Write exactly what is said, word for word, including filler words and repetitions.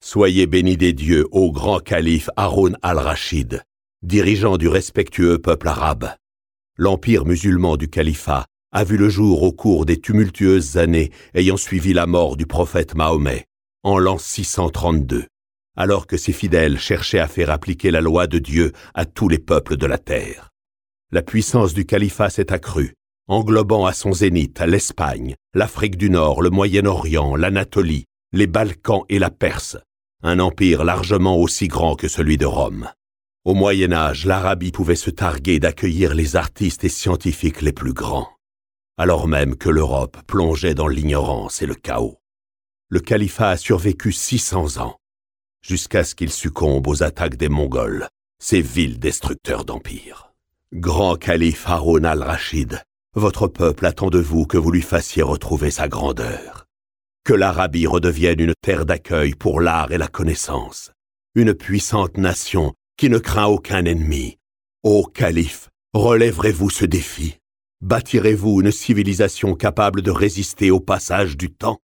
Soyez béni des dieux, ô grand calife Haroun al-Rachid, dirigeant du respectueux peuple arabe. L'empire musulman du califat a vu le jour au cours des tumultueuses années ayant suivi la mort du prophète Mahomet, en l'an six cent trente-deux, alors que ses fidèles cherchaient à faire appliquer la loi de Dieu à tous les peuples de la terre. La puissance du califat s'est accrue, englobant à son zénith l'Espagne, l'Afrique du Nord, le Moyen-Orient, l'Anatolie, les Balkans et la Perse, un empire largement aussi grand que celui de Rome. Au Moyen-Âge, l'Arabie pouvait se targuer d'accueillir les artistes et scientifiques les plus grands, alors même que l'Europe plongeait dans l'ignorance et le chaos. Le califat a survécu six cents ans, jusqu'à ce qu'il succombe aux attaques des Mongols, ces vils destructeurs d'empire. Grand calife Haroun al-Rachid, votre peuple attend de vous que vous lui fassiez retrouver sa grandeur. Que l'Arabie redevienne une terre d'accueil pour l'art et la connaissance, une puissante nation qui ne craint aucun ennemi. Ô calife, relèverez-vous ce défi? Bâtirez-vous une civilisation capable de résister au passage du temps?